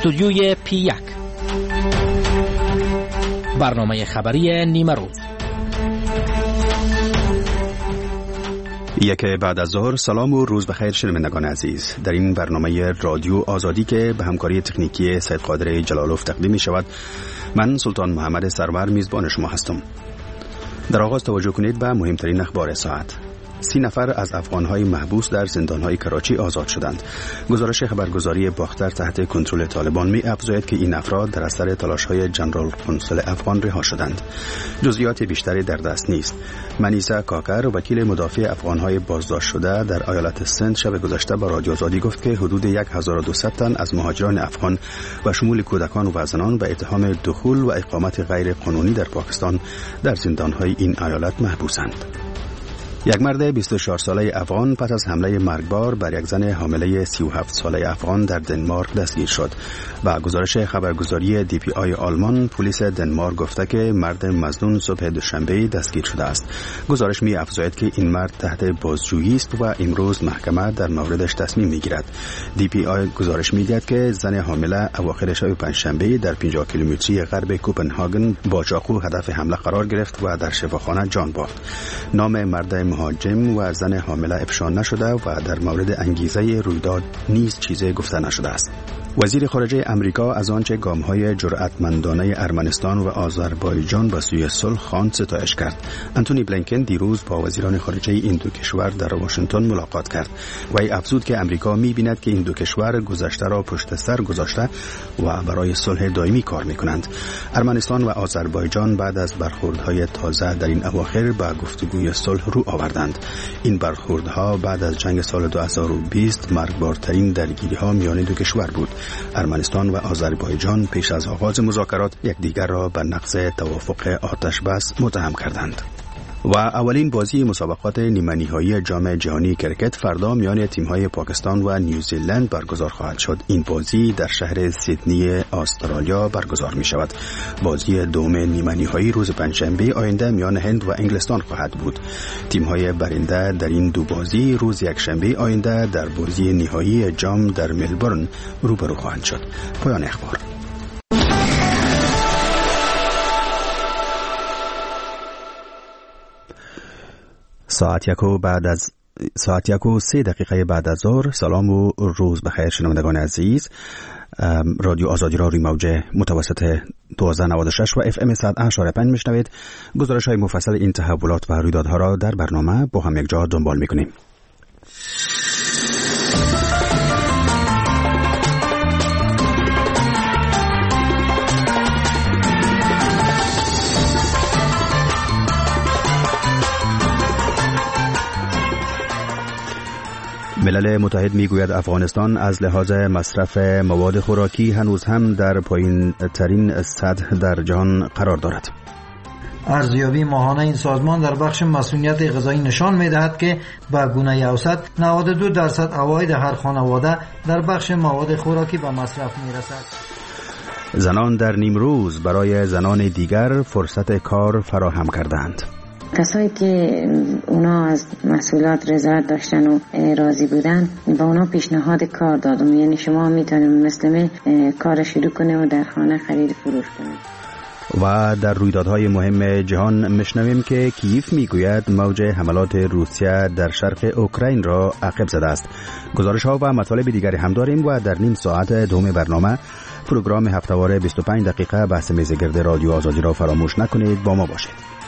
استودیوی P1 برنامه خبری نیمه روز. یک بعد از ظهر. سلام و روز بخیر شنوندگان عزیز. در این برنامه رادیو آزادی که به همکاری تکنیکی سید قادر جلالوف تقدیم می شود، من سلطان محمد سرور میزبان شما هستم. در آغاز توجه کنید به مهمترین اخبار ساعت. 30 نفر از افغان‌های محبوس در زندان‌های کراچی آزاد شدند. گزارش خبرگزاری باختر تحت کنترل طالبان می‌افزاید که این افراد در اثر تلاش‌های جنرال قنصل افغان رها شدند. جزئیات بیشتری در دست نیست. منیسا کاکر، وکیل مدافع افغان‌های بازداشت شده در ایالت سند، شب گذشته با رادیو آزادی گفت که حدود 1200 تن از مهاجران افغان و شمول کودکان و زنان به اتهام دخول و اقامت غیر قانونی در پاکستان در زندان‌های این ایالت محبوسند. یک مرد 24 ساله افغان پس از حمله مرگبار بر یک زن حامله 37 ساله افغان در دنمارک دستگیر شد. با گزارش خبرگزاری DPI آلمان، پلیس دنمارک گفته که مرد مظنون صبح دوشنبه دستگیر شده است. گزارش می افزاید که این مرد تحت بازجویی است و امروز محکمه در موردش تصمیم می گیرد. DPI گزارش می دهد که زن حامله اواخر شب پنجشنبه در 50 کیلومتری غرب کوپنهاگن با چاقو هدف حمله قرار گرفت و در شفاخانه جان باخت. نام مرد مهاجم و زن حامله افشا نشده و در مورد انگیزه رویداد نیز چیزی گفته نشده است. وزیر خارجه امریکا از آنچه گام‌های جرأتمندانه ارمنستان و آذربایجان به سوی صلح خواند ستایش کرد. انتونی بلینکن دیروز با وزیران خارجه این دو کشور در واشنگتن ملاقات کرد. وی افزود که امریکا می‌بیند که این دو کشور گذشته را پشت سر گذاشته و برای صلح دائمی کار می‌کنند. ارمنستان و آذربایجان بعد از برخوردهای تازه در این اواخر به گفتگوی صلح رو آوردند. این برخوردها بعد از جنگ سال 2020 مرگبارترین درگیری‌ها میان دو کشور بود. ارمنستان و آذربایجان پیش از آغاز مذاکرات یکدیگر را به نقض توافق آتش بس متهم کردند. و اولین بازی مسابقات نیمه نهایی جام جهانی کرکت فردا میان تیم‌های پاکستان و نیوزیلند برگزار خواهد شد. این بازی در شهر سیدنی استرالیا برگزار می شود. بازی دوم نیمه نهایی روز پنجشنبه آینده میان هند و انگلستان خواهد بود. تیم‌های برنده در این دو بازی روز یکشنبه آینده در بازی نهایی جام در ملبورن روبرو خواهند شد. پایان اخبار. ساعت 1:03 بعد از ظهر. سلام و روز بخیر شنوندگان عزیز. رادیو آزادی را روی موج متوسط 1296 و FM 100.5 میشنوید. گزارش های مفصل این تحولات و رویدادها را در برنامه با هم یک جا دنبال میکنیم. ملل متحد میگوید افغانستان از لحاظ مصرف مواد خوراکی هنوز هم در پایین ترین سطح در جهان قرار دارد. ارزیابی ماهانه این سازمان در بخش مسئولیت غذایی نشان می‌دهد که به گونه اوسط 92% عواید هر خانواده در بخش مواد خوراکی به مصرف می‌رسد. زنان در نیمروز برای زنان دیگر فرصت کار فراهم کردند. کسایی که اونا از مسئولیت رضایت داشتن و راضی بودن با اونا پیشنهاد کار دادم، یعنی شما میتونید مثل کار شروع کنه و در خانه خرید فروش کنه. و در رویدادهای مهم جهان میشنویم که کیف میگوید موج حملات روسیه در شرق اوکراین را عقب زده است. گزارش ها و مطالب دیگری هم داریم و در نیم ساعت دوم برنامه پروگرام هفته‌واره 25 دقیقه بحث میزگرد رادیو آزادی را فراموش نکنید. با ما باشید.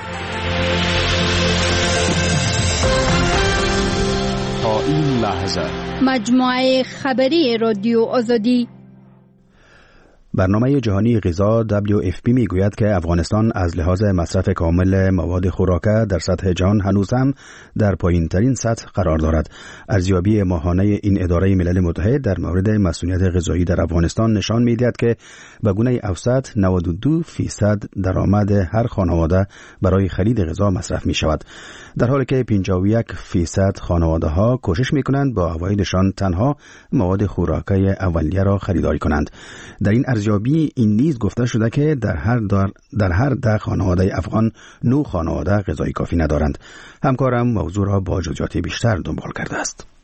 این لحظه مجموعه خبری رادیو آزادی. برنامه جهانی غذا WFP میگوید که افغانستان از لحاظ مصرف کامل مواد خوراکه در سطح جهان هنوز هم در پایین ترین سطح قرار دارد. ارزیابی ماهانه این اداره ملل متحد در مورد مسئولیت غذایی در افغانستان نشان میدهد که به گونه اوسط 92% درآمد هر خانواده برای خرید غذا مصرف می شود، در حالی که 51% خانواده ها کوشش می کنند با عوایدشان تنها مواد خوراکی اولیه را خریداری کنند. در این ارزیابی این نیز گفته شده که در هر 10 خانواده افغان 9 خانواده غذای کافی ندارند. همکارم موضوع را با جزئیات بیشتر دنبال کرده است.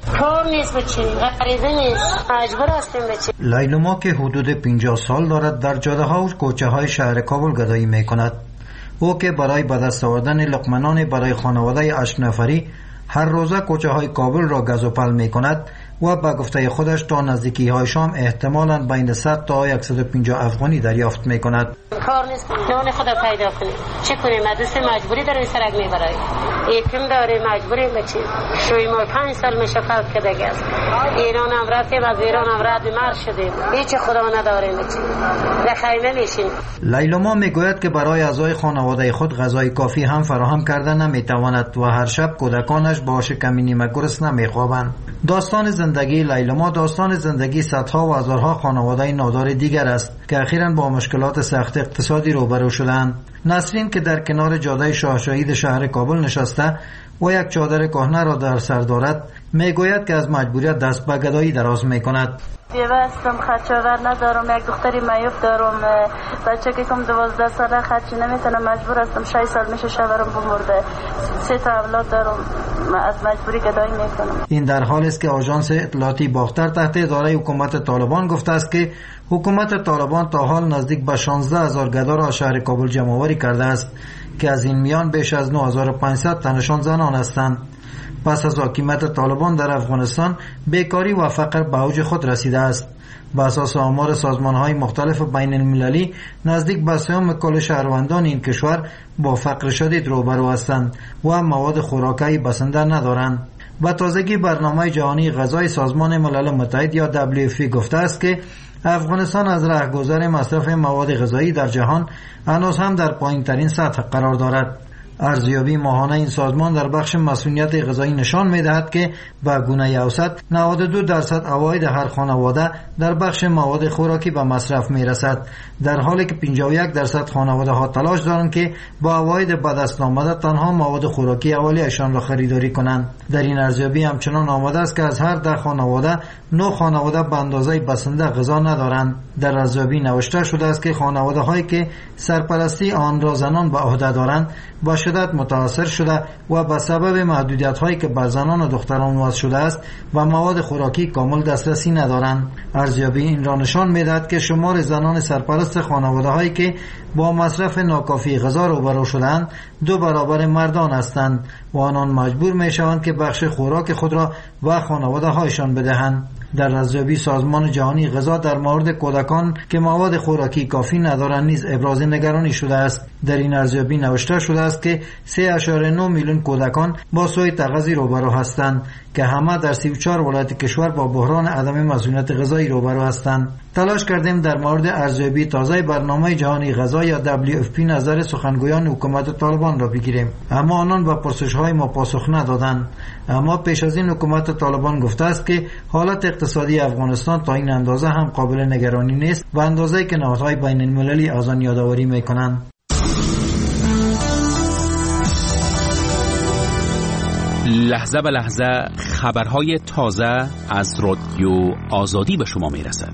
کار نیست بچی، غریزه نیست، مجبور هستیم بچی. لیلما که حدود 50 سال دارد در جاده ها و کوچه های شهر کابل گدایی می کند. او که برای به دست آوردن لقمنان برای خانواده 8 نفری هر روزه کوچه های کابل را گز و پل می کند و به گفته خودش تا نزدیکی های شام احتمالاً بین 100 تا 150 افغانی دریافت می کند. کار نیست، نان خدا پیدا کنیم، چه کنیم؟ مدرسه مجبوری داریم سرک می براییم، یکم داریم مجبوریم بچیم. شوی ما 5 سال میشه فوت کردگی است. ایران هم رفتیم، از ایران هم رد مرد شدیم، هیچ خدا نداریم بچیم، در خیمه میشیم. لیلما میگوید که برای اعضای خانواده خود غذای کافی هم فراهم کرده نمیتواند و هر شب کودکانش با شکمی نیمه گرسنه میخوابند. داستان زندگی لیلما داستان زندگی صدها و هزارها خانواده نادار دیگر است که اخیراً با مشکلات سخت اقتصادی روبرو شدند. نسرین که در کنار جاده شاه شهید شهر کابل نشسته و یک چادر کهنه را در سر دارد میگوید که از مجبوریت دست به گدایی دراز میکند. بیوه هستم، خرچاور ندارم، یک دختری معیوب دارم، بچه که کم 12 ساله خرچی نمیتونم، مجبور هستم. 6 سال میشه شوهرم بمرده، 3 تا اولاد دارم، از مجبوری گدایی میکنم. این در حالی است که آژانس اطلاعاتی باختر تحت اداره حکومت طالبان گفته است که حکومت طالبان تا حال نزدیک به 16,000 گدا را شهر کابل جمع آوری کرده است که از این میان بیش از 9,500 تنشان زنان هستند. پس از حکومت طالبان در افغانستان بیکاری و فقر به اوج خود رسیده است. به اساس آمار سازمان‌های مختلف بین المللی نزدیک به 3 کل شهروندان این کشور با فقر شدید روبرو هستند و مواد خوراکی بسنده ندارند. به تازگی برنامه جهانی غذای سازمان ملل متحد یا WFP گفته است که افغانستان از رهگذر مصرف مواد غذایی در جهان هنوز هم در پایین‌ترین سطح قرار دارد. ارزیابی ماهانه این سازمان در بخش مسئولیت غذایی نشان می‌دهد که به گونه اوسط 92% عواید هر خانواده در بخش مواد خوراکی به مصرف می‌رسد، در حالی که 51% خانواده‌ها تلاش دارند که با عواید به دست آمده تنها مواد خوراکی اولیه‌شان را خریداری کنند. در این ارزیابی همچنان آمده است که از هر 10 خانواده 9 خانواده به اندازه بسنده غذا ندارند. در ارزیابی نوشته شده است که خانواده‌هایی که سرپرستی آن را زنان به عهده دارند با شدت متاثر شده و به سبب محدودیت‌هایی که بر زنان و دختران وضع شده است و مواد خوراکی کامل دسترسی ندارند. ارزیابی این را نشان می‌دهد که شمار زنان سرپرست خانواده‌هایی که با مصرف ناکافی غذا روبرو شده‌اند 2 برابر مردان هستند و آنان مجبور می‌شوند که بخش خوراک خود را به خانواده‌هایشان بدهند. در ارزیابی سازمان جهانی غذا در مورد کودکان که مواد خوراکی کافی ندارند نیز ابراز نگرانی شده است. در این ارزیابی نوشته شده است که 3.9 میلیون کودکان با سوء تغذیه روبرو هستند که همه در 34 ولایت کشور با بحران عدم مسئولیت غذایی روبرو هستند. تلاش کردیم در مورد ارزیابی تازه برنامه جهانی غذا یا WFP نظر سخنگویان حکومت طالبان را بگیریم، اما آنان به پرسش‌های ما پاسخ ندادند. اما پیش از این حکومت طالبان گفته است که حالت اقتصادی افغانستان تا این اندازه هم قابل نگرانی نیست و اندازه‌ای که نهادهای بین المللی از آن یادآوری می‌کنند. لحظه به لحظه خبرهای تازه از رادیو آزادی به شما میرسد.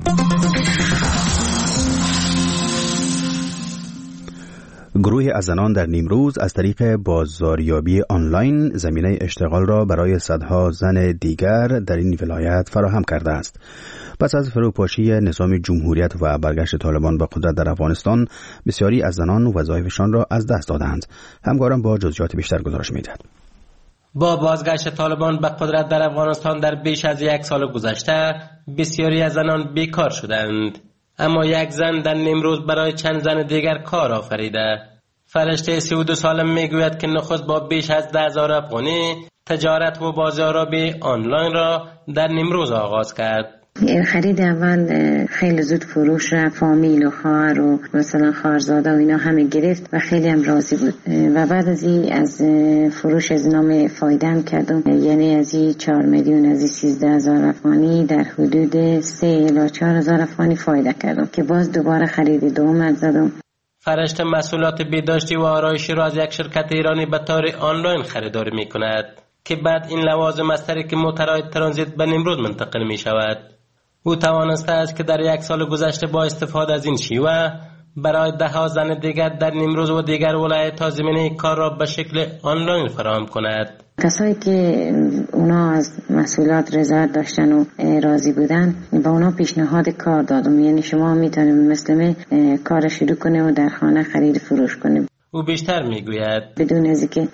گروهی از زنان در نیمروز از طریق بازاریابی آنلاین زمینه اشتغال را برای صدها زن دیگر در این ولایت فراهم کرده است. پس از فروپاشی نظام جمهوریت و برگشت طالبان به قدرت در افغانستان، بسیاری از زنان وظایفشان را از دست دادند. همکارم با جزئیات بیشتر گزارش می‌دهد. با بازگشت طالبان به قدرت در افغانستان در بیش از 1 سال گذشته، بسیاری از زنان بیکار شدند. اما یک زن در نیمروز برای چند زن دیگر کار آفریده. فرشته 32 ساله میگوید که نخست با بیش از 10,000 افغانی تجارت و بازاریابی آنلاین را در نیمروز آغاز کرد. خرید اول خیلی زود فروش را فامیل و خواهر و مثلا خواهرزاده و اینا همه گرفت و خیلی هم راضی بود. و بعد از این از فروش از نام فایده هم کردم، یعنی از این 4 میلیون از این 13,000 افغانی در حدود 3 الی 4,000 افغانی فایده کردم که باز دوباره خرید دوم زدم. فرشته مسئولات بهداشتی و آرایشی را از یک شرکت ایرانی به طور آنلاین خریداری می کند که بعد این لوازم از طریق موترهای ترانزیت به نیمروز منتقل می شود. او توانسته است که در 1 سال گذشته با استفاده از این شیوه برای 10 زن دیگر در نیمروز و دیگر ولایت‌ها زمینه کار را به شکل آنلاین فراهم کند. کسایی که اونا از مسئولات رضایت داشتن و راضی بودن با اونا پیشنهاد کار دادم. یعنی شما میتونید مثل کار شروع کنه و در خانه خرید فروش کنه. او بیشتر میگوید بدون از اینکه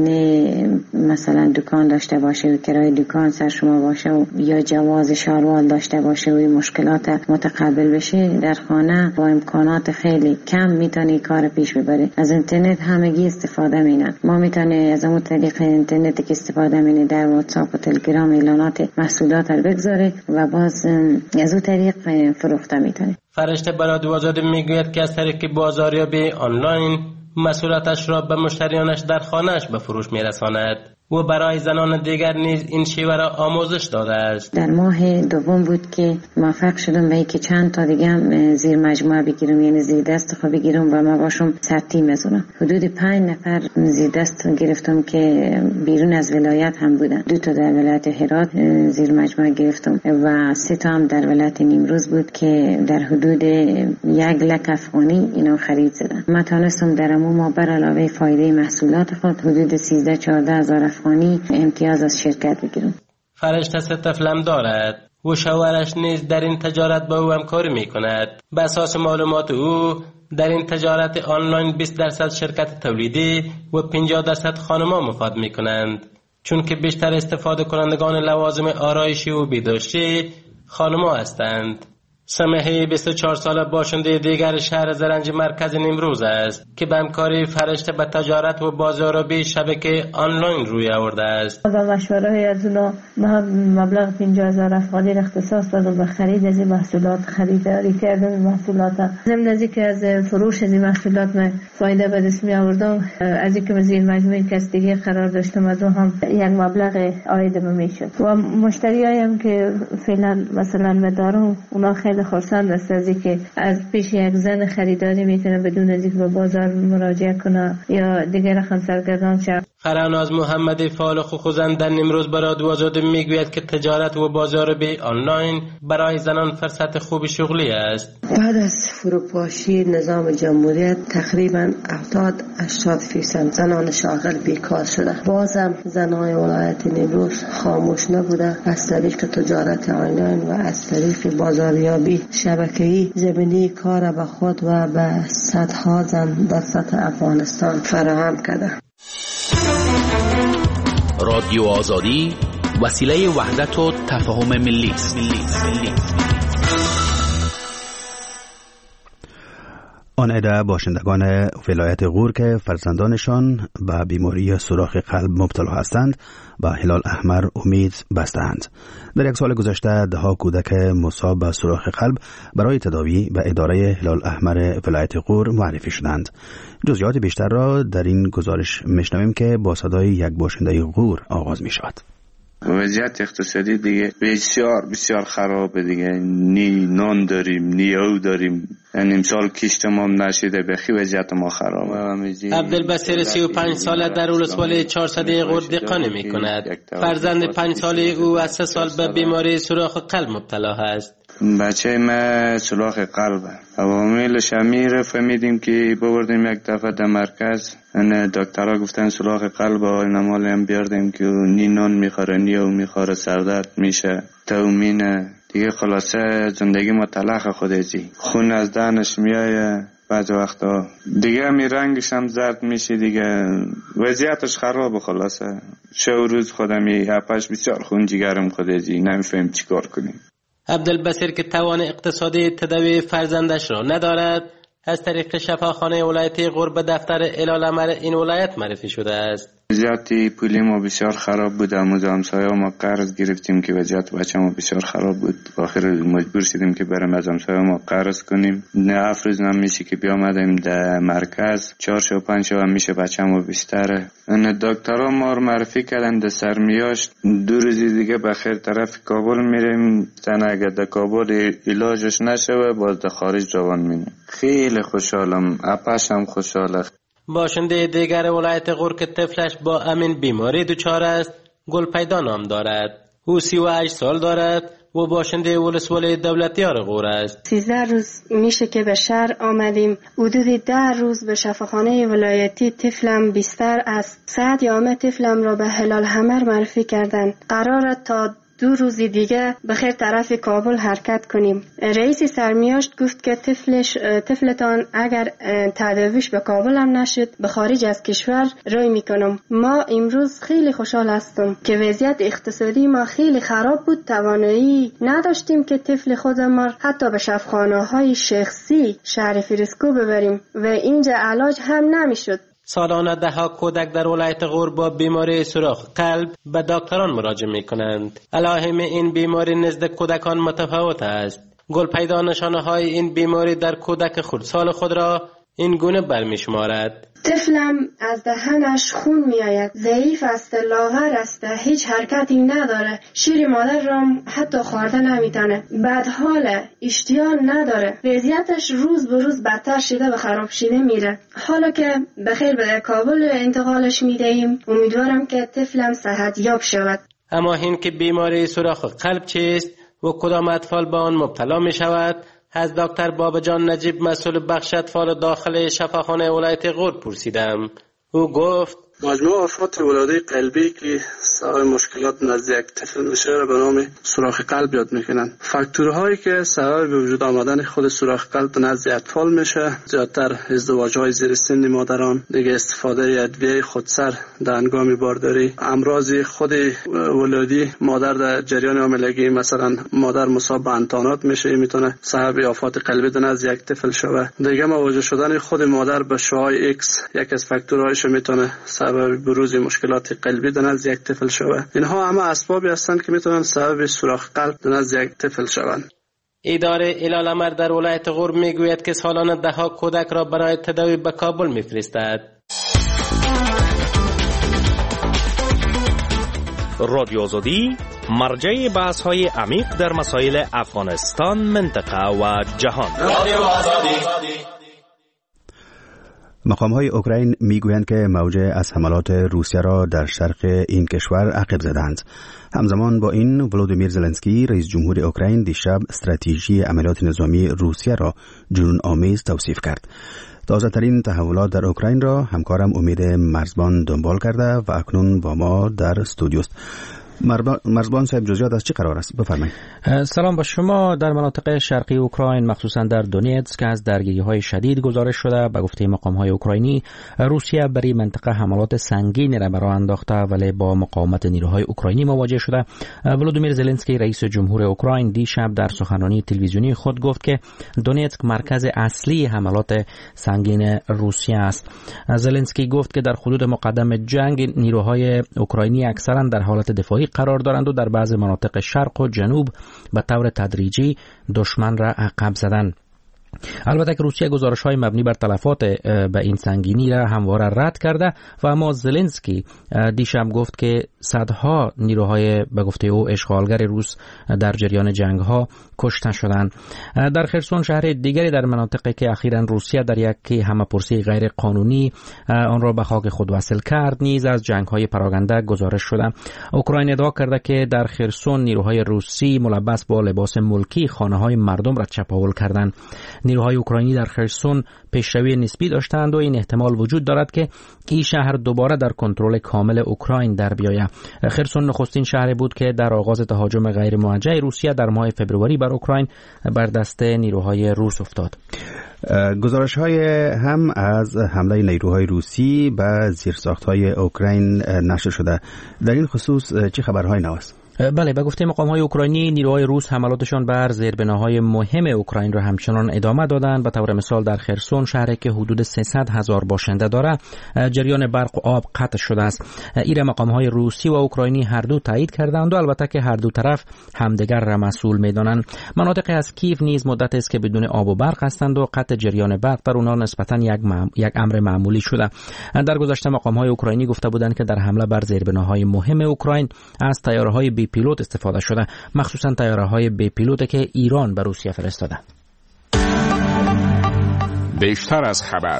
هزینه مثلا دکان داشته باشه و کرایه دکان سر شما باشه و یا جواز شاروال داشته باشه و مشکلات متقابل بشه، در خانه با امکانات خیلی کم میتونی کار پیش ببره. از اینترنت همگی استفاده مینن. ما میتونی از اون طریق اینترنت که استفاده مینه در واتساپ و تلگرام اعلانات محصولات رو بگذاره و باز از اون طریق فروخته میتونه. فرشته برای رادیو آزادی میگوید که از طریق بازاریابی آنلاین محصولاتش را به مشتریانش در خانهش به فروش میرساند و برای زنان دیگر نیز این شیوه را آموزش داده است. در ماه دوم بود که موفق شدم به اینکه چند تا دیگه هم زیر مجموعه بگیرم، یعنی زیر دست خود بگیرم و ما باشم سرتیم بزنم. حدود 5 نفر زیر دست گرفتم که بیرون از ولایت هم بودن. 2 تا در ولایت هرات زیر مجموعه گرفتم و 3 تا هم در ولایت نیمروز بود که در حدود 1 لک افغانی اینا خرید زدن. ما تونستم در ما بر علاوه فایده محصولات خود حدود 13-14 هزار افغانی امتیاز از شرکت بگیرم. فرشته 3 طفلم دارد و شوهرش نیز در این تجارت با او همکاری می کند. به اساس معلومات او در این تجارت آنلاین 20% شرکت تولیدی و 50% خانم‌ها مفاد می کنند، چون که بیشتر استفاده کنندگان لوازم آرایشی و بهداشتی خانم‌ها هستند. سمحه 24 ساله باشنده دیگر شهر زرنج مرکز نیمروز است که به همکاری فرشته به تجارت و بازاریابی شبکه آنلاین روی آورده است. با مشوره از اونا مبلغ 50,000 افغانی اختصاص دادم به خرید از این محصولات، خریداری کردم این محصولات. ضمن از اینکه از فروش از این محصولات من فایده به دست می آوردم، از اینکه من زیر مجموعه کسبی قرار داشتم از اون هم یک مبلغ عایدم میشد و مشتریایم که فعلا مثلا دارم اونا خیلی خرسند است از اینکه از پیش یک زن خریداری میتونه بدون از اینکه به بازار مراجعه کنه یا دیگر رقم سرگردان شد. فراناز محمدی فعال حقوق زن در نیمروز برای رادیو آزادی میگوید که تجارت و بازاریابی آنلاین برای زنان فرصت خوب شغلی است. بعد از فروپاشی نظام جمهوریت تقریبا 70-80% زنان شاغل بیکار شده. بازم زنان ولایت نیمروز خاموش نبوده. از طریق تجارت آنلاین و از طریق بازاریابی شبکه‌ای زمینه کار به خود و به صدها زن در سطح افغانستان فراهم کرده. رادیو آزادی وسیله وحدت و تفاهم ملی است. آن عده باشندگان ولایت غور که فرزندانشان به بیماری سوراخ قلب مبتلا هستند به هلال احمر امید بستند. در 1 سال گذشته 10 کودک مصاب به سوراخ قلب برای تداوی به اداره هلال احمر ولایت غور معرفی شدند. جزئیات بیشتر را در این گزارش میشنویم که با صدای یک باشنده غور آغاز می شود. وضعیت اقتصادی دیگه بسیار خرابه دیگه. نی نان داریم نی او داریم، یعنی امسال کشتمام نشده، بخی وضعیت ما خرابه. عبدالبصیر 35 ساله در ولسوالی 400 غور دهقانی می کند. فرزند 5 ساله او از 3 سال به بیماری سوراخ قلب مبتلا است. بچه ما سوراخ قلبه. عواملش امیر فهمیدیم که ببردیم یک دفعه در مرکز، دکترها گفتن سوراخ قلب و نمال هم بیاردیم که نی نان میخوره نی او میخوره، سردرد میشه، تومینه دیگه. خلاصه زندگی ما تلخ خودشی، خون از دهنش میایه بعض وقتا دیگه، می رنگش هم زرد میشه دیگه، وضعیتش خرابه. خلاصه شب و روز خودمی اپش بسیار خون جگرم خودشی، نمیفهم چی کار کنیم. عبدالبصیر که توان اقتصادی تداوی فرزندش را ندارد، از طریق شفاخانه ولایتی غور به دفتر هلال احمر این ولایت معرفی شده است. وضعیت پولی ما بسیار خراب بود. از همسایه ما قرض گرفتیم که وضعیت بچه ما بسیار خراب بود. آخر مجبور شدیم که بریم از همسایه ما قرض کنیم. نه افروز نمیشه که بیامدیم در مرکز 4 شب 5 شب میشه بچه ما بیشتره. دکترها ما رو معرفی کردن در سرمیاش 2 روز دیگه بخیر طرف کابل میریم. زن اگر در کابل علاجش نشه باز در خارج روان میریم. خیلی خوشحالم، اپش هم خوشحاله. باشنده دیگر ولایت غور که طفلش با امین بیماری دچار است، گلپیدا نام دارد. او 38 سال دارد و باشنده ولسوالی دولتیار غور است. 13 روز میشه که به شهر آمدیم. حدود 10 روز به شفاخانه ولایتی طفلم بستر است. ساعت یامه طفلم را به هلال حمر معرفی کردند. قراره تا 2 روز دیگه به خیر طرف کابل حرکت کنیم. رئیس سرمیاشت گفت که طفلتان اگر تداویش به کابل هم نشد به خارج از کشور روی میکنم. ما امروز خیلی خوشحال هستم که وضعیت اقتصادی ما خیلی خراب بود. توانایی نداشتیم که طفل خودمان حتی به شفاخانه‌های شخصی شهر فریسکو ببریم و اینجا علاج هم نمیشد. سالانه ده‌ها کودک در ولایت غور با بیماری سوراخ قلب به دکتران مراجعه می‌کنند. علائم این بیماری نزد کودکان متفاوت است. گل پیدا نشانه‌های این بیماری در کودک خردسال خود را این گونه برمی‌شمارد: طفلم از دهنش خون میآید، ضعیف است، لاغر است، هیچ حرکتی نداره، شیر مادر را حتی خورده نمیتونه، بدحاله، اشتها نداره، وضعیتش روز به روز بدتر شده و خراب شده میره. حالا که بخیر به کابل انتقالش میدهیم، امیدوارم که طفلم صحت یاب شود. اما این که بیماری سوراخ قلب چیست و کدام اطفال به آن مبتلا می شود از دکتر بابجان نجیب مسئول بخش اطفال داخل شفاخانه ولایت غور پرسیدم. او گفت مجموع آفات ولادت قلبی که سبب مشکلات نزد یک طفل میشه را به نام سوراخ قلب یاد میکنن. فاکتورهایی که سبب به وجود آمدن خود سوراخ قلب نزد اطفال میشه زیادتر ازدواج‌های زیر سن مادران، دیگه استفاده ادویه خودسر در هنگام بارداری، امراض خود ولادی مادر در جریان حاملگی، مثلا مادر مصاب به انتانات میشه، میتونه سبب آفات قلبی نزد یک طفل شوه. دیگه مواجه شدن خود مادر به شعاع ایکس یک از فاکتورهایش میتونه سبب بروز مشکلات قلبی نزد یک طفل شوه. اینها همه اسبابی هستند که میتونن سبب سوراخ قلب نزد یک طفل شوند. اداره الالمر در ولایت غور میگوید که سالانه ده‌ها کودک را برای تداوی به کابل میفرستد. رادیو آزادی مرجع بحث‌های عمیق در مسائل افغانستان، منطقه و جهان. رادیو آزادی. مقام‌های اوکراین میگویند که موجه از حملات روسیه را در شرق این کشور عقب زدند. همزمان با این ولودیمیر زلنسکی رئیس جمهور اوکراین دیشب استراتژی عملیات نظامی روسیه را جنون آمیز توصیف کرد. تازه ترین تحولات در اوکراین را همکارم امید مرزبان دنبال کرده و اکنون با ما در استودیو است. مرزبان صاحب، جزئیات از چه قرار است؟ بفرمایید. سلام با شما. در مناطق شرقی اوکراین مخصوصا در دونیتسک از درگیری‌های شدید گزارش شده. به گفته مقام‌های اوکراینی روسیه بر این منطقه حملات سنگینی را راه انداخته ولی با مقاومت نیروهای اوکراینی مواجه شده. ولودیمیر زلنسکی رئیس جمهور اوکراین دیشب در سخنرانی تلویزیونی خود گفت که دونیتسک مرکز اصلی حملات سنگین روسیه است. زلنسکی گفت که در حدود مقدم جنگ نیروهای اوکراینی اکثرا در حالت دفاعی قرار دارند و در بعض مناطق شرق و جنوب به طور تدریجی دشمن را عقب زدند. البته که روسیه گزارش‌های مبنی بر تلفات به این سنگینی را همواره رد کرده و اما زلنسکی دیشب گفت که صدها نیروهای به گفته او اشغالگر روس در جریان جنگ‌ها کشته شدند. در خرسون شهر دیگری در مناطقی که اخیراً روسیه در یک همه‌پرسی غیر قانونی آن را به خاک خود وصل کرد نیز از جنگ‌های پراکنده گزارش شده. اوکراین ادعا کرده که در خرسون نیروهای روسی ملبس با لباس ملکی خانه‌های مردم را چپاول کردند. نیروهای اوکراینی در خرسون پیشروی نسبی داشتند و این احتمال وجود دارد که این شهر دوباره در کنترل کامل اوکراین در بیاید. خرسون نخستین شهری بود که در آغاز تهاجم غیر موجه روسیه در ماه فوریه بر اوکراین بر دست نیروهای روس افتاد. گزارش‌های هم از حمله نیروهای روسی به زیرساخت‌های اوکراین نشر شده. در این خصوص چه خبرهایی نو است؟ بله، به گفته مقام‌های اوکراینی نیروهای روس حملاتشان بر زیربناهای مهم اوکراین را همچنان ادامه دادند. به طور مثال در خرسون شهری که حدود 300,000 باشنده دارد جریان برق و آب قطع شده است. این مقام‌های روسی و اوکراینی هر دو تایید کردند و البته که هر دو طرف همدیگر را مسئول می‌دانند. مناطقی از کیف نیز مدت است که بدون آب و برق هستند و قطع جریان برق در آنها نسبتاً یک امر معمولی شده. در گذشته مقام‌های اوکراینی گفته بودند که در حمله بر زیربناهای مهم اوکراین از طیاره‌های بی پیلوت استفاده شده، مخصوصا طیاره‌های بی پیلوت که ایران به روسیه فرستاده. بیشتر از خبر.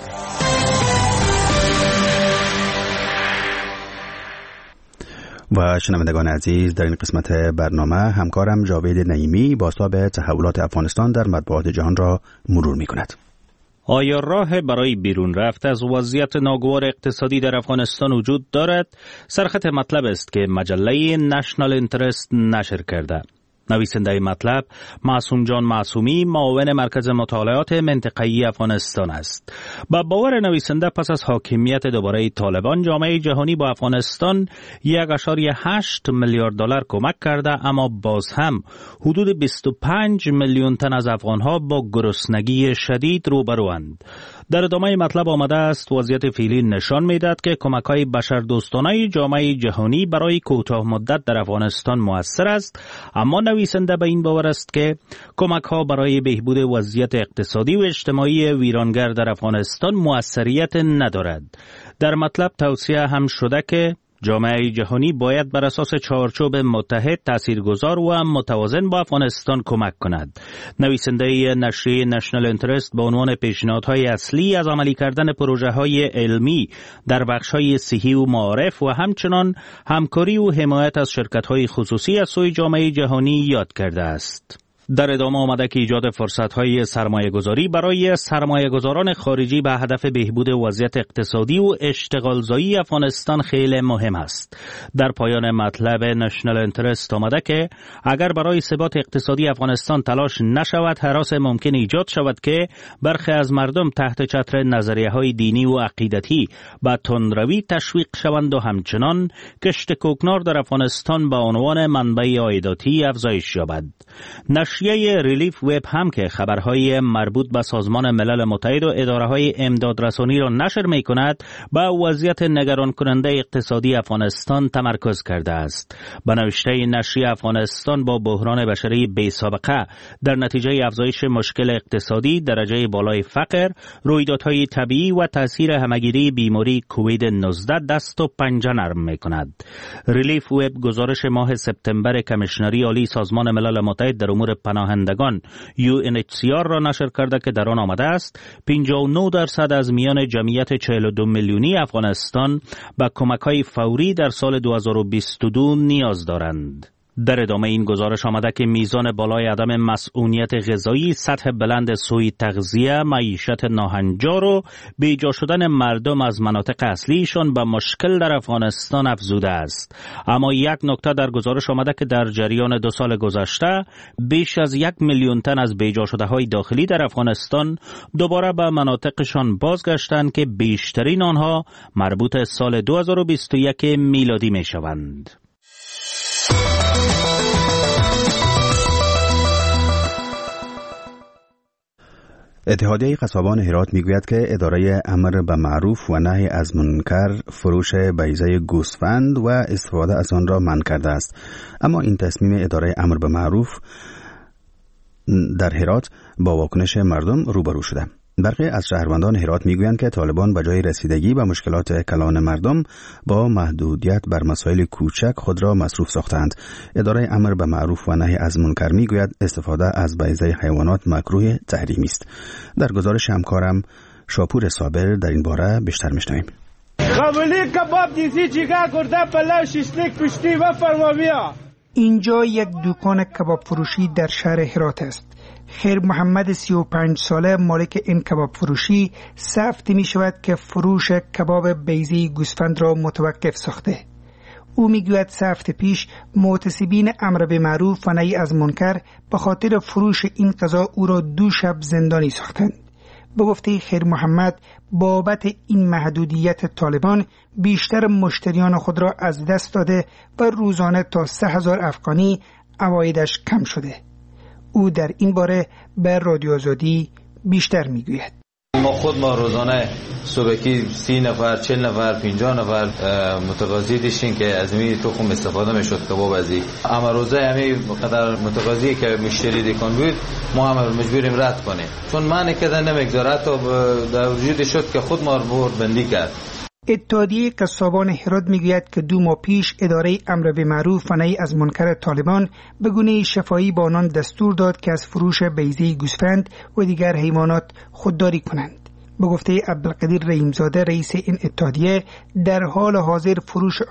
و شنوندگان عزیز، در این قسمت برنامه همکارم جاوید نعیمی بازتاب تحولات افغانستان در مطبوعات جهان را مرور می کند. آیا راه برای بیرون رفت از وضعیت ناگوار اقتصادی در افغانستان وجود دارد؟ سرخط مطلب است که مجله نشنال اینترست نشر کرده. نویسنده مطلب معصوم جان معصومی، معاون مرکز مطالعات منطقه‌ای افغانستان است. با باور نویسنده پس از حاکمیت دوباره طالبان، جامعه جهانی با افغانستان 1.8 میلیارد دلار کمک کرده، اما باز هم حدود 25 میلیون تن از افغانها با گرسنگی شدید روبروند. در ادامه مطلب آمده است وضعیت فعلی نشان می‌دهد که کمک‌های بشردوستانه جامعه جهانی برای کوتاه مدت در افغانستان مؤثر است، اما نویسنده به این باور است که کمک‌ها برای بهبود وضعیت اقتصادی و اجتماعی ویرانگر در افغانستان موثریت ندارد. در مطلب توصیه هم شده که جامعه جهانی باید بر اساس چارچوب متحد، تاثیرگذار و متوازن با افغانستان کمک کند. نویسنده نشریه نشنال اینترست با عنوان پیشنهادهای اصلی از عملی کردن پروژه‌های علمی در بخش‌های صحی و معارف و همچنان همکاری و حمایت از شرکت‌های خصوصی از سوی جامعه جهانی یاد کرده است. در ادامه آمده که ایجاد فرصت‌های سرمایه‌گذاری برای سرمایه‌گذاران خارجی به هدف بهبود وضعیت اقتصادی و اشتغالزایی افغانستان خیلی مهم است. در پایان مطلب نشنال اینترست آمده که اگر برای ثبات اقتصادی افغانستان تلاش نشود، هراس ممکن ایجاد شود که برخی از مردم تحت چتر نظریه‌های دینی و عقیدتی به تندروی تشویق شوند و همچنان کشت کوکنار در افغانستان به عنوان منبع عایداتی افزایش یابد. نشریه ریلیف وب هم که خبرهای مربوط به سازمان ملل متحد و اداره‌های امدادرسانی را نشر می‌کند، به وضعیت نگران کننده اقتصادی افغانستان تمرکز کرده است. به نوشته نشریه، افغانستان با بحران بشری بی‌سابقه در نتیجه افزایش مشکل اقتصادی، درجه بالای فقر، رویدادهای طبیعی و تاثیر همگیری بیماری کووید 19 دست و پنجه نرم می‌کند. ریلیف وب گزارش ماه سپتامبر کمیشنری عالی سازمان ملل متحد در امور پناهندگان UNHCR را نشر کرده که در آن آمده است 59% از میان جمعیت 42 میلیونی افغانستان به کمک‌های فوری در سال 2022 نیاز دارند. در ادامه این گزارش آمده که میزان بالای عدم مسئولیت غذایی، سطح بلند سوء تغذیه، معیشت ناهنجار و بیجا شدن مردم از مناطق اصلیشان به مشکل در افغانستان افزوده است. اما یک نکته در گزارش آمده که در جریان 2 سال گذشته بیش از 1 میلیون تن از بیجا شده های داخلی در افغانستان دوباره به مناطقشان بازگشتند که بیشترین آنها مربوط سال 2021 میلادی می شوند. اتحادیه قصابان هرات میگوید که اداره امر به معروف و نهی از منکر فروش بیضه گوسفند و استفاده از آن را منع کرده است، اما این تصمیم اداره امر به معروف در هرات با واکنش مردم روبرو شده. برخی از شهروندان هرات میگویند که طالبان به جای رسیدگی به مشکلات کلان مردم با محدودیت بر مسائل کوچک خود را مصروف ساختند. اداره امر به معروف و نهی از منکر میگوید استفاده از بیضه حیوانات مکروه تحریمی است. در گزارش همکارم شاپور صابر در این باره بیشتر میشنویم. قبولی کباب دیزی جیگر کرده پلاو شیشلیک پشتی و فرماویا. اینجا یک دکان کباب فروشی در شهر هرات است. خیر محمد 35 ساله مالک این کباب فروشی سفت می شود که فروش کباب بیضه گوسفند را متوقف ساخته. او می گوید سفت پیش معتصبین امر به معروف و نهی از منکر به خاطر فروش این غذا او را 2 شب زندانی ساختند. به گفته خیر محمد بابت این محدودیت طالبان بیشتر مشتریان خود را از دست داده و روزانه تا 3000 افغانی عوایدش کم شده. او در این باره به رادیو آزادی بیشتر میگوید. ما روزانه صبحی 30 نفر 40 نفر 50 نفر متقاضی داشتیم که از این تخم استفاده میشد کباب ازی، اما روزه همین قدر متقاضی که مشتری دکان بود ما هم مجبوریم رد کنیم چون معنی کردن نمیگذاره تا در وجود شد که خود ما رو بندی کرد. اتحادیه قصابان هرات میگوید که 2 ماه پیش اداره امر به معروف و نهی از منکر طالبان به گونه شفاهی با آنان دستور داد که از فروش بیضه گوسفند و دیگر حیوانات خودداری کنند. به گفته عبدالقدیر رحیمزاده رئیس این اتحادیه در حال حاضر فروش آن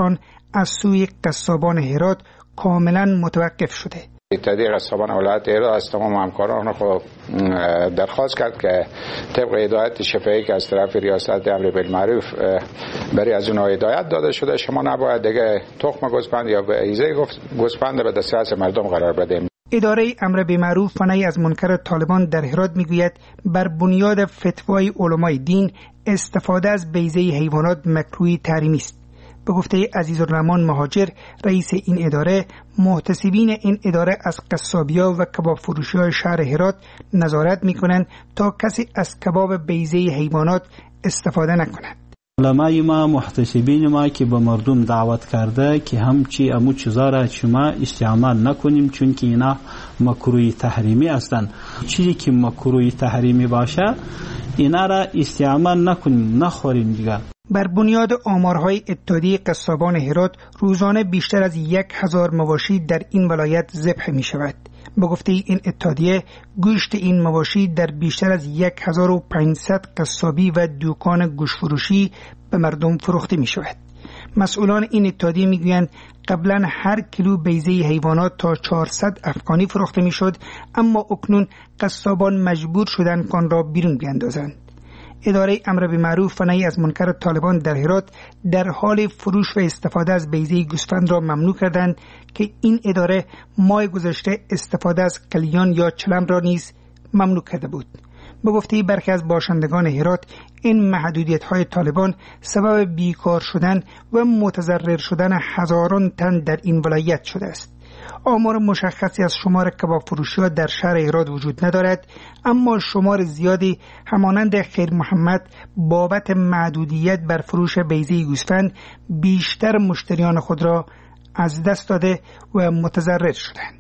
از سوی قصابان هرات کاملا متوقف شده. اتحادیه قصابان ولایت هرات از تمام همکاران خود درخواست کرد که طبق هدایت شفاهی که از طرف ریاست امر بالمعروف برای از اونها هدایت داده شده، شما نباید دیگه تخم گوسفند یا ایزه گوسفند به دسترس مردم قرار بدیم. اداره امر بالمعروف و نهی از منکر طالبان در هرات میگوید بر بنیاد فتوای علمای دین استفاده از بیضه حیوانات مکروه تحریمی است. به گفته عزیزالرحمن مهاجر رئیس این اداره، محتسبین این اداره از قصابی‌ها و کباب فروشی‌های شهر هرات نظارت می‌کنند تا کسی از کباب بیضه حیوانات استفاده نکند. علمای ما، محتسبین ما که به مردم دعوت کرده که همچی امو چیزا را شما استعمال نکنیم چون که اینا مکروه تحریمی هستند. چیزی که مکروه تحریمی باشه اینا را استعمال نکنیم، نخوریم دیگه. بر بنیاد آمارهای اتحادیه قصابان هرات روزانه بیشتر از 1000 مواشی در این ولایت ذبح می شود. به گفته این اتحادیه گوشت این مواشی در بیشتر از 1500 قصابی و دکان گوشت فروشی به مردم فروخته می شود. مسئولان این اتحادیه می گویند قبلا هر کیلو بیضه حیوانات تا 400 افغانی فروخته می شد، اما اکنون قصابان مجبور شدند آن را بیرون بیاندازند. اداره امر بالمعروف و نهی از منکر طالبان در هرات در حال فروش و استفاده از بیضه گوسفند را ممنوع کردند که این اداره ماه گذشته استفاده از کلیان یا چلم را نیز ممنوع کرده بود. به گفته برخی از باشندگان هرات این محدودیت‌های طالبان سبب بیکار شدن و متضرر شدن هزاران تن در این ولایت شده است. آمار مشخصی از شمار کباب فروشی‌ها در شهر هرات وجود ندارد، اما شمار زیادی همانند خیر محمد بابت محدودیت بر فروش بیضه گوسفند بیشتر مشتریان خود را از دست داده و متضرر شدند.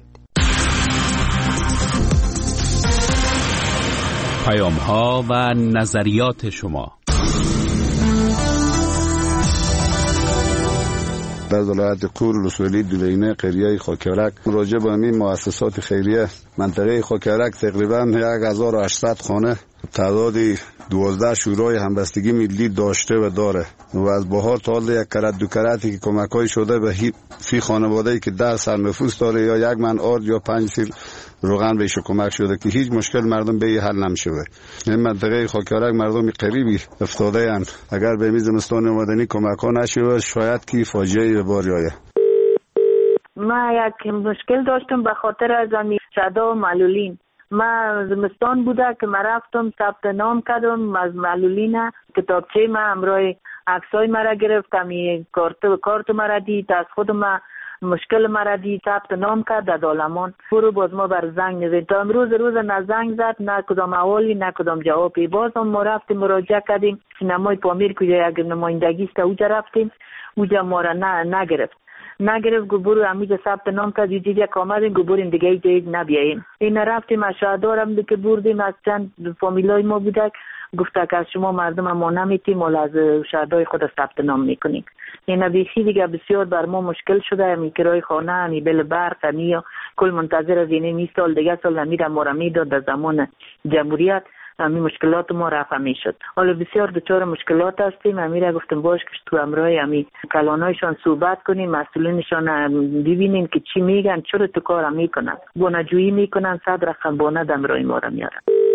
پیام‌ها و نظریات شما. در ولایت قور، رسولی، دولینه، قریه خاکیارک راجع به همین مؤسسات خیریه منطقه خاکیارک تقریبا 1800 خانه تعداد 12 شورای همبستگی ملی داشته و داره و از بهار تا حال یک کرت دو کرتی که کمک‌های شده به فی خانواده‌ای که 10 سر نفوس داره یا 1 من آرد یا 5 سیل روغن بهش کمک شده که هیچ مشکل مردم به حل نمیشه. این منطقه خاکیارک مردم قریبی افتاده اند. اگر به زمستان مدنی کمک ها نشه شاید که فاجعه به بار آید. ما یک مشکل داشتم به خاطر از صدا و معلولین. ما زمستان بوده که ما رفتم ثبت نام کردم از معلولین، کتابچه ما همراه عکسای مرا گرفت، می کارت مرا دید، از خود ما مشکل مرا دید، ثبت نام کرد در دالمان. برو باز ما بر زنگ نزد تا امروز نه زنگ زد، نه کدام احوالی، نه کدام جوابی. باز هم ما رفتیم مراجعه کردیم سینمای پامیر کجا یک نمایندگی است اونجا رفتیم، اونجا ما را نگرفت گبرو امیجا ثبت نام کرد دیدی یک آمدیم گبریم دیگه جایی نبیاییم. این رفتیم از شهردارم که بردیم از چند فامیلای ما بوده، گفته که از شما مردم ما نمیتیم ولی از شهردار خود ثبت نام میکنیم. این بیخی دیگه بسیار بر ما مشکل شده، همی کرای خانه، همی بل برق، همی کل منتظر از این سال دیگه سال نمیره ما را میداد در زمان جمهوریت، همی مشکلات ما رفع میشد. حالا بسیار دچار مشکلات هستیم، همی را گفتم باش که تو امرای همی کلانایشان صحبت کنیم، مسئولینشان ببینیم که چی میگن، چرا تو کار میکنن، بانجویی میکنن، 100 رقم بانه دمرای ما را میارن.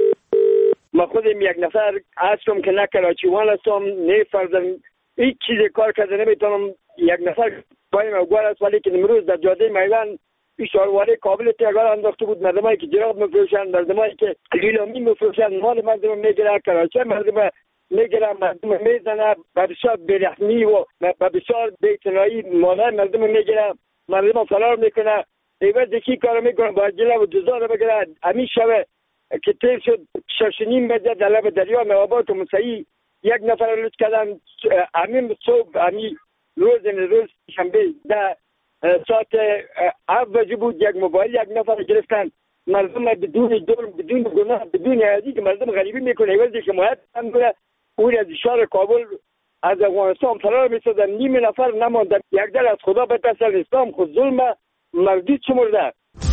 ما خودم یک نفر هستم که نه کراچیوان هستم، نه فرزن هیچ چیز کار کرده نمیتونم. یک نفر بایم اوگوار است ولی که امروز در جاده میدان اشارواره کابل تیگار انداخته بود، مردمایی که جراب مفروشن، مردمایی که لیلامی مفروشن، مال مردم میگیره، کراچی مردم میگیره، مردم میزنه، بسیار بیرحمی و بسیار بی‌اعتنایی مادر مردم میگیره، مردم فرار میکنه. ایوز یکی کار میکنه با جلا و جزا رو بگیره. همین شب که تیر شد 6:30 بجه در لب دریا نوابات و مسیحی یک نفر رو لطف کردن. همین صبح همین روز شنبه در ساعت 7 بجه بود، یک موبایل یک نفر گرفتن. مردم بدون جرم، بدون گناه، بدون عادی که مردم غریبی میکنه ایوزی که حمایت میکنه اون از شهر کابل از افغانستان فرار می‌شدن. نیم نفر نماندن. یک در از خدا بترسن، اسلام خود ظلم مردود شمرده.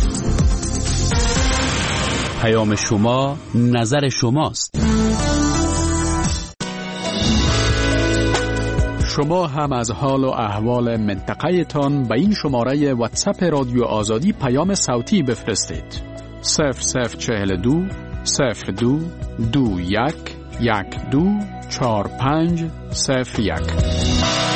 پیام شما نظر شماست. شما هم از حال و احوال منطقه تان به این شماره واتساپ رادیو آزادی پیام صوتی بفرستید. 0042 02 21 12 45 01.